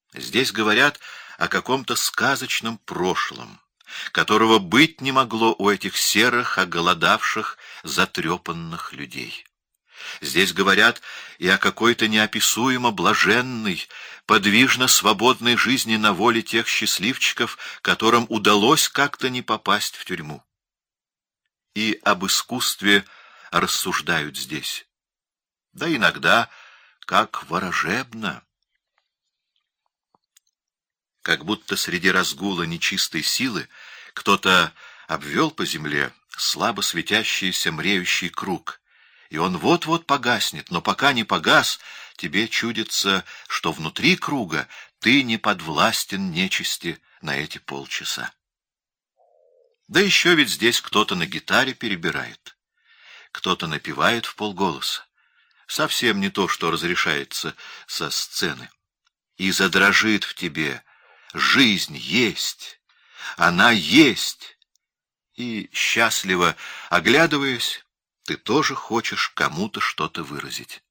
Здесь говорят о каком-то сказочном прошлом, которого быть не могло у этих серых, оголодавших, затрепанных людей. Здесь говорят и о какой-то неописуемо блаженной, подвижно свободной жизни на воле тех счастливчиков, которым удалось как-то не попасть в тюрьму. И об искусстве рассуждают здесь. Да иногда как ворожебно. Как будто среди разгула нечистой силы кто-то обвел по земле слабо светящийся мреющий круг, и он вот-вот погаснет, но пока не погас, тебе чудится, что внутри круга ты не подвластен нечисти на эти полчаса. Да еще ведь здесь кто-то на гитаре перебирает, кто-то напевает вполголоса, совсем не то, что разрешается со сцены, и задрожит в тебе: жизнь есть, она есть, и, счастливо оглядываясь, ты тоже хочешь кому-то что-то выразить.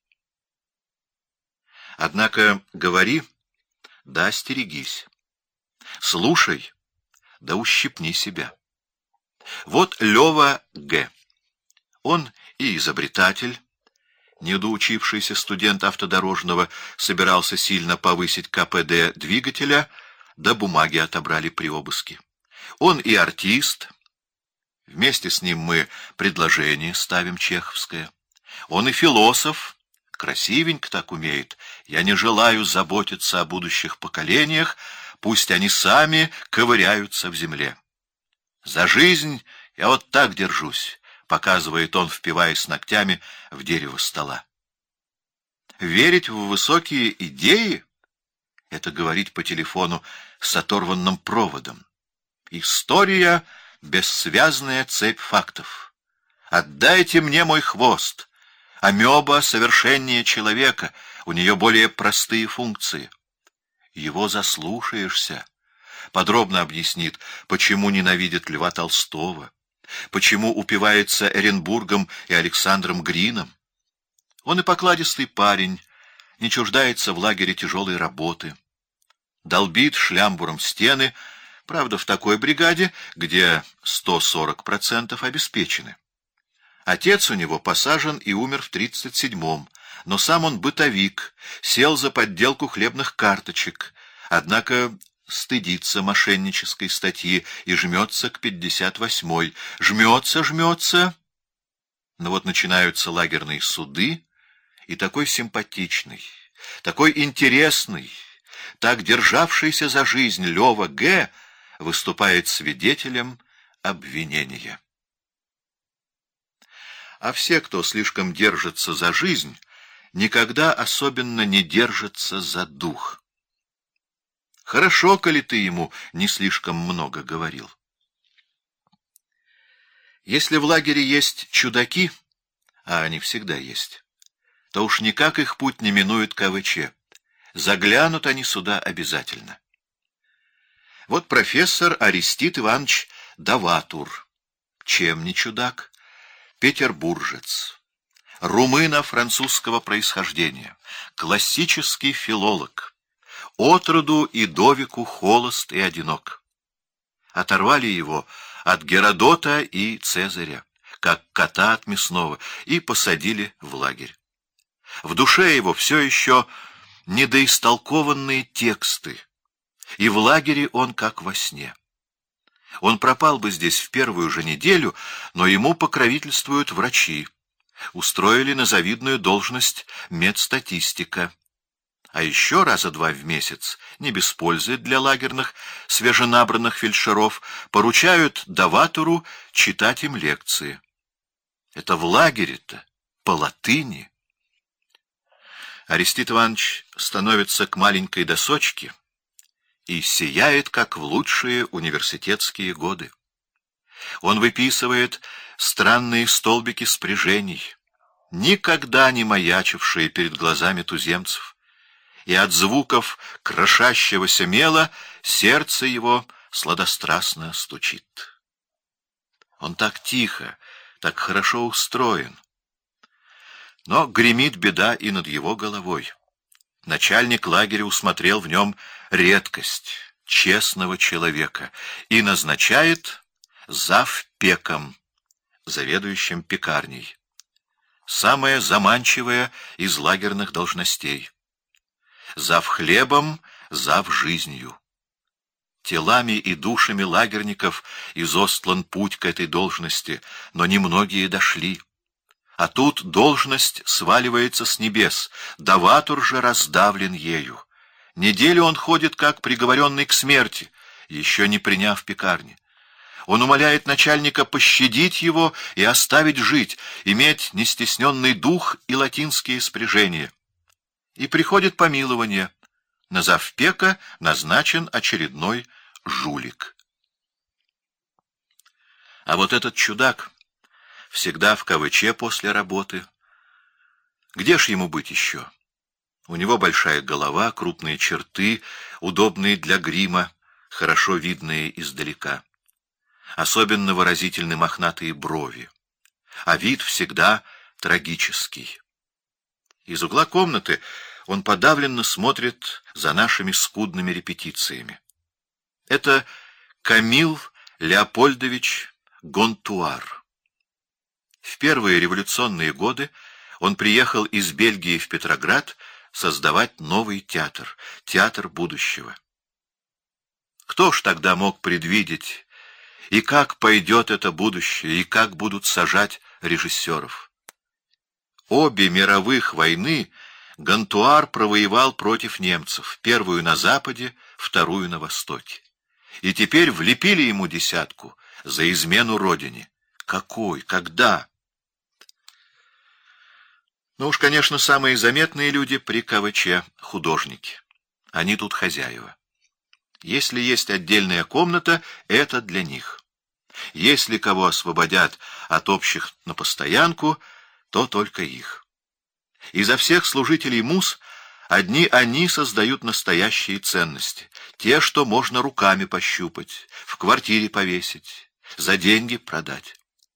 Однако говори, да остерегись, слушай, да ущипни себя. Вот Лёва Г. Он и изобретатель, недоучившийся студент автодорожного, собирался сильно повысить КПД двигателя, да бумаги отобрали при обыске. Он и артист. Вместе с ним мы предложение ставим чеховское. Он и философ, красивенько так умеет. Я не желаю заботиться о будущих поколениях, пусть они сами ковыряются в земле. За жизнь я вот так держусь, показывает он, впиваясь ногтями в дерево стола. Верить в высокие идеи — это говорить по телефону с оторванным проводом. История — бессвязная цепь фактов. Отдайте мне мой хвост. Амеба совершеннее человека, у нее более простые функции. Его заслушаешься. Подробно объяснит, почему ненавидит Льва Толстого, почему упивается Эренбургом и Александром Грином. Он и покладистый парень, не чуждается в лагере тяжелой работы. Долбит шлямбуром стены, правда, в такой бригаде, где 140% обеспечены. Отец у него посажен и умер в 37-м, но сам он бытовик, сел за подделку хлебных карточек, однако стыдится мошеннической статьи и жмется к 58-й. Жмется, но вот начинаются лагерные суды, и такой симпатичный, такой интересный, так державшийся за жизнь Лёва Г. выступает свидетелем обвинения. А все, кто слишком держится за жизнь, никогда особенно не держатся за дух. Хорошо, коли ты ему не слишком много говорил. Если в лагере есть чудаки, а они всегда есть, то уж никак их путь не минует КВЧ. Заглянут они сюда обязательно. Вот профессор Арестит Иванович Даватур. Чем не чудак? Петербуржец. Румыно-французского происхождения. Классический филолог. Отроду и до веку холост и одинок. Оторвали его от Геродота и Цезаря, как кота от мясного, и посадили в лагерь. В душе его все еще недоистолкованные тексты, и в лагере он как во сне. Он пропал бы здесь в первую же неделю, но ему покровительствуют врачи, устроили на завидную должность медстатистика, а еще раза два в месяц, не без пользы для лагерных свеженабранных фельдшеров, поручают Даватуру читать им лекции. Это в лагере-то, по латыни. Арестит Иванович становится к маленькой досочке и сияет, как в лучшие университетские годы. Он выписывает странные столбики спряжений, никогда не маячившие перед глазами туземцев, и от звуков крошащегося мела сердце его сладострастно стучит. Он так тихо, так хорошо устроен. Но гремит беда и над его головой. начальник лагеря усмотрел в нем редкость честного человека и назначает завпеком, заведующим пекарней. Самое заманчивое из лагерных должностей. Зав хлебом, зав жизнью. Телами и душами лагерников изостлан путь к этой должности, но немногие дошли. А тут должность сваливается с небес, даватур же раздавлен ею. Неделю он ходит, как приговоренный к смерти, еще не приняв пекарни. Он умоляет начальника пощадить его и оставить жить, иметь нестесненный дух и латинские спряжения. И приходит помилование. На завпека назначен очередной жулик. А вот этот чудак всегда в КВЧ после работы. Где ж ему быть еще? У него большая голова, крупные черты, удобные для грима, хорошо видные издалека. Особенно выразительны мохнатые брови, а вид всегда трагический. Из угла комнаты он подавленно смотрит за нашими скудными репетициями. Это Камил Леопольдович Гонтуар. В первые революционные годы он приехал из Бельгии в Петроград создавать новый театр, театр будущего. Кто ж тогда мог предвидеть, и как пойдет это будущее, и как будут сажать режиссеров? Обе мировых войны Гонтуар провоевал против немцев, первую на Западе, вторую на Востоке. И теперь влепили ему десятку за измену родине. Какой? Когда? Ну уж, конечно, самые заметные люди при КВЧ — художники. Они тут хозяева. Если есть отдельная комната, это для них. Если кого освободят от общих на постоянку, то только их. Изо всех служителей МУС одни они создают настоящие ценности, те, что можно руками пощупать, в квартире повесить, за деньги продать.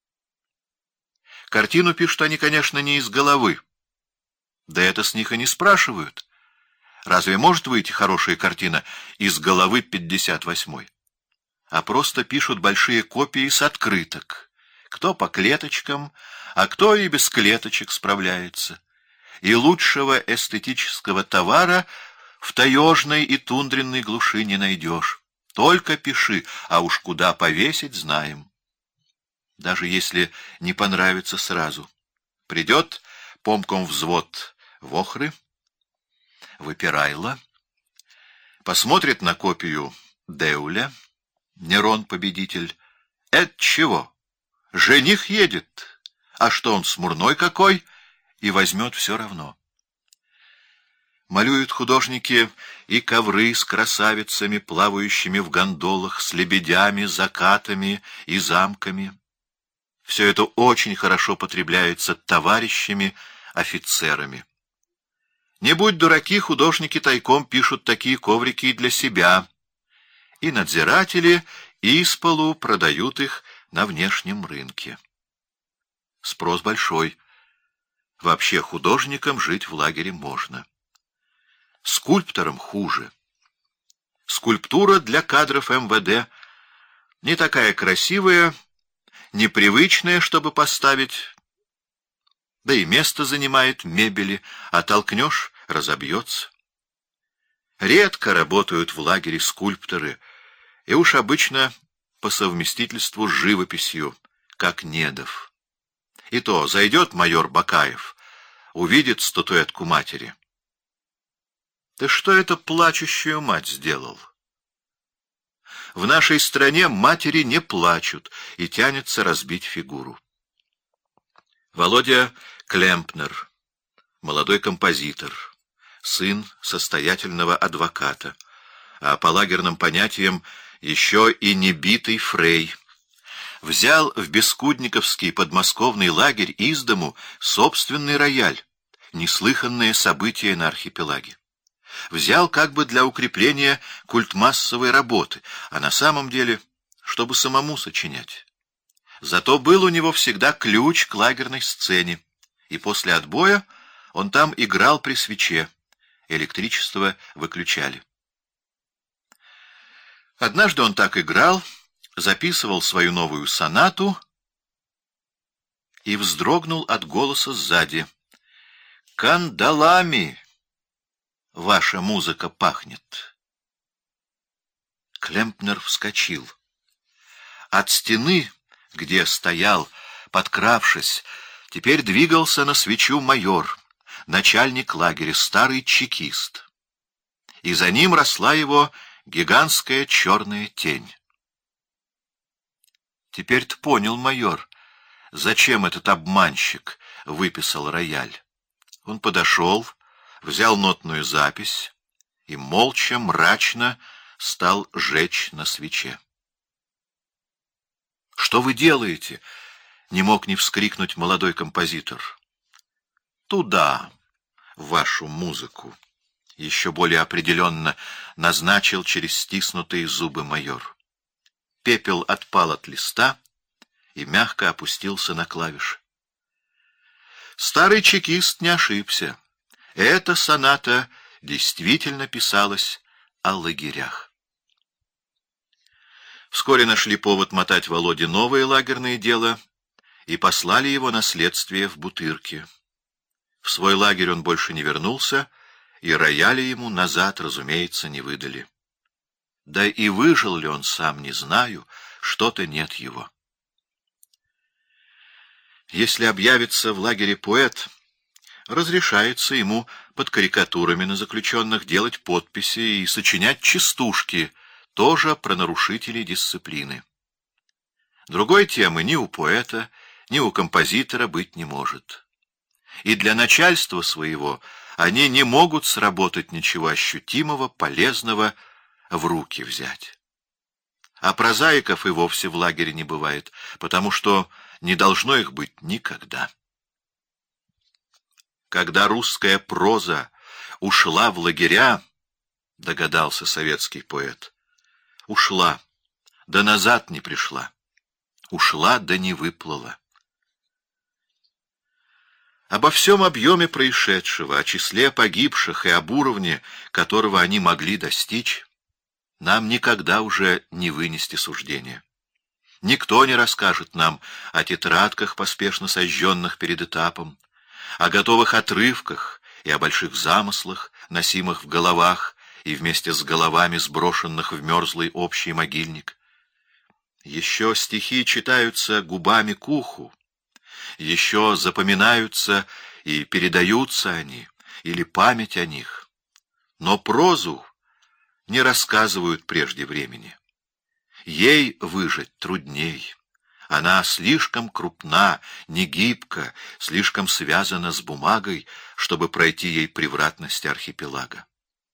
Картину пишут они, конечно, не из головы. Да это с них и не спрашивают. Разве может выйти хорошая картина из головы 58-й? А просто пишут большие копии с открыток. Кто по клеточкам, а кто и без клеточек справляется. И лучшего эстетического товара в таежной и тундренной глуши не найдешь. Только пиши, а уж куда повесить знаем. Даже если не понравится сразу. Придет помком взвод вохры, выпирайло, посмотрит на копию Деуля, Нерон победитель. Это чего? Жених едет. А что он, смурной какой? И возьмет все равно. Малюют художники и ковры с красавицами, плавающими в гондолах, с лебедями, закатами и замками. Все это очень хорошо потребляется товарищами, офицерами. Не будь дураки, художники тайком пишут такие коврики и для себя. И надзиратели исполу продают их на внешнем рынке. Спрос большой. Вообще художникам жить в лагере можно. Скульпторам хуже. Скульптура для кадров МВД не такая красивая, непривычная, чтобы поставить, да и место занимает мебели, а толкнешь — разобьется. Редко работают в лагере скульпторы, и уж обычно по совместительству с живописью, как Недов. И то зайдет майор Бакаев, увидит статуэтку матери. Ты что это плачущую мать сделал? В нашей стране матери не плачут и тянется разбить фигуру. Володя Клемпнер, молодой композитор, сын состоятельного адвоката, а по лагерным понятиям еще и небитый фрей, взял в бескудниковский подмосковный лагерь из дому собственный рояль, неслыханное событие на архипелаге. Взял как бы для укрепления культмассовой работы, а на самом деле, чтобы самому сочинять. Зато был у него всегда ключ к лагерной сцене, и после отбоя он там играл при свече, электричество выключали. Однажды он так играл, записывал свою новую сонату и вздрогнул от голоса сзади. «Кандалами ваша музыка пахнет». Клемпнер вскочил. От стены, где стоял, подкравшись, теперь двигался на свечу майор, начальник лагеря, старый чекист. И за ним росла его гигантская черная тень. Теперь-то понял майор, зачем этот обманщик выписал рояль. Он подошел, взял нотную запись и молча, мрачно стал жечь на свече. «Что вы делаете?» — не мог не вскрикнуть молодой композитор. «Туда, вашу музыку», — еще более определенно назначил через стиснутые зубы майор. Пепел отпал от листа и мягко опустился на клавиши. Старый чекист не ошибся. Эта соната действительно писалась о лагерях. Вскоре нашли повод мотать Володе новое лагерное дело и послали его на следствие в Бутырки. В свой лагерь он больше не вернулся, и рояля ему назад, разумеется, не выдали. Да и выжил ли он сам, не знаю, что-то нет его. Если объявится в лагере поэт, разрешается ему под карикатурами на заключенных делать подписи и сочинять частушки, тоже про нарушителей дисциплины. Другой темы ни у поэта, ни у композитора быть не может. И для начальства своего они не могут сработать ничего ощутимого, полезного в руки взять. А прозаиков и вовсе в лагере не бывает, потому что не должно их быть никогда. Когда русская проза ушла в лагеря, догадался советский поэт, ушла, да назад не пришла, ушла, да не выплыла. Обо всем объеме происшедшего, о числе погибших и об уровне, которого они могли достичь, нам никогда уже не вынести суждения. Никто не расскажет нам о тетрадках, поспешно сожженных перед этапом, о готовых отрывках и о больших замыслах, носимых в головах и вместе с головами сброшенных в мерзлый общий могильник. Еще стихи читаются губами к уху, еще запоминаются и передаются они, или память о них. Но прозу не рассказывают прежде времени. Ей выжить трудней. Она слишком крупна, негибка, слишком связана с бумагой, чтобы пройти ей превратности архипелага.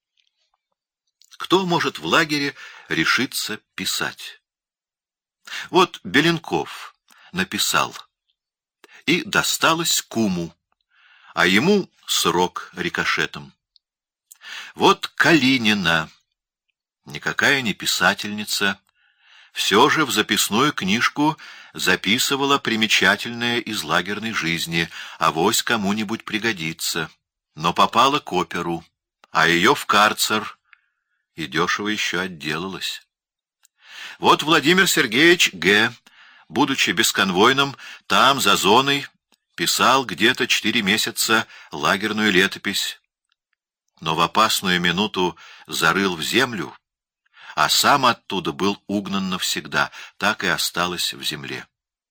Кто может в лагере решиться писать? Вот Беленков написал, и досталось куму, а ему срок рикошетом. Вот Калинина, никакая не писательница, все же в записную книжку записывала примечательное из лагерной жизни, авось кому-нибудь пригодится, но попала к оперу, а ее в карцер, и дешево еще отделалась. Вот Владимир Сергеевич Г., будучи бесконвойным, там, за зоной, писал где-то 4 месяца лагерную летопись, но в опасную минуту зарыл в землю, а сам оттуда был угнан навсегда, так и осталось в земле.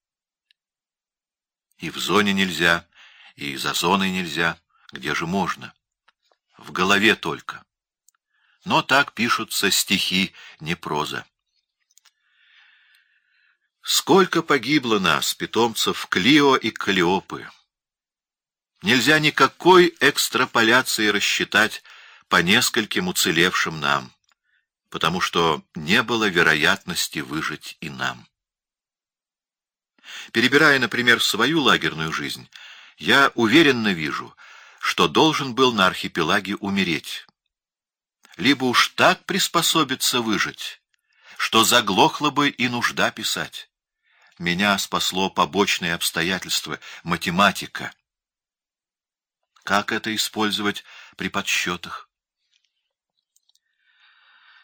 И в зоне нельзя, и за зоной нельзя, где же можно? В голове только. Но так пишутся стихи, не проза. Сколько погибло нас, питомцев Клио и Каллиопы! Нельзя никакой экстраполяции рассчитать по нескольким уцелевшим нам, потому что не было вероятности выжить и нам. Перебирая, например, свою лагерную жизнь, я уверенно вижу, что должен был на архипелаге умереть. Либо уж так приспособиться выжить, что заглохла бы и нужда писать. Меня спасло побочное обстоятельство — математика. Как это использовать при подсчетах?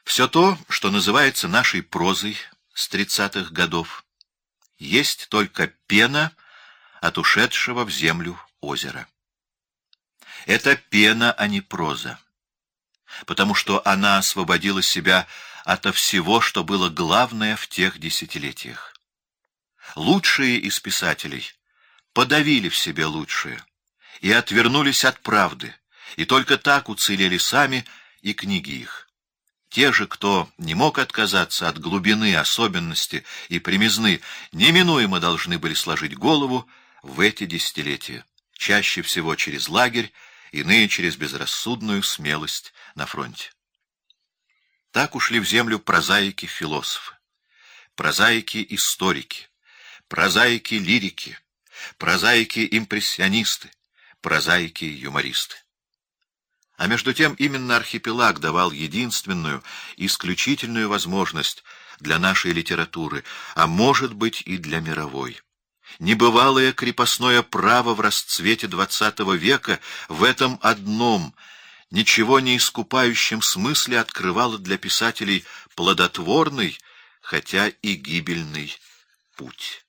Все то, что называется нашей прозой с 30-х годов, есть только пена от ушедшего в землю озера. Это пена, а не проза, потому что она освободила себя ото всего, что было главное в тех десятилетиях. Лучшие из писателей подавили в себе лучшее и отвернулись от правды, и только так уцелели сами и книги их. Те же, кто не мог отказаться от глубины, особенности и премизны, неминуемо должны были сложить голову в эти десятилетия, чаще всего через лагерь, иные через безрассудную смелость на фронте. Так ушли в землю прозаики-философы, прозаики-историки, прозаики-лирики, прозаики-импрессионисты, прозаики-юмористы. А между тем именно архипелаг давал единственную, исключительную возможность для нашей литературы, а может быть и для мировой. Небывалое крепостное право в расцвете XX века в этом одном, ничего не искупающем смысле открывало для писателей плодотворный, хотя и гибельный путь.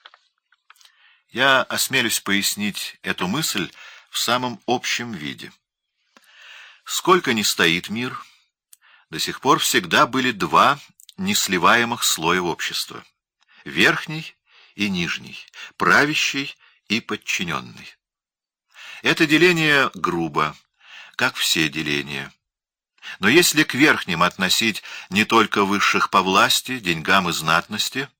Я осмелюсь пояснить эту мысль в самом общем виде. Сколько ни стоит мир, до сих пор всегда были два несливаемых слоя общества — верхний и нижний, правящий и подчиненный. Это деление грубо, как все деления. Но если к верхним относить не только высших по власти, деньгам и знатности,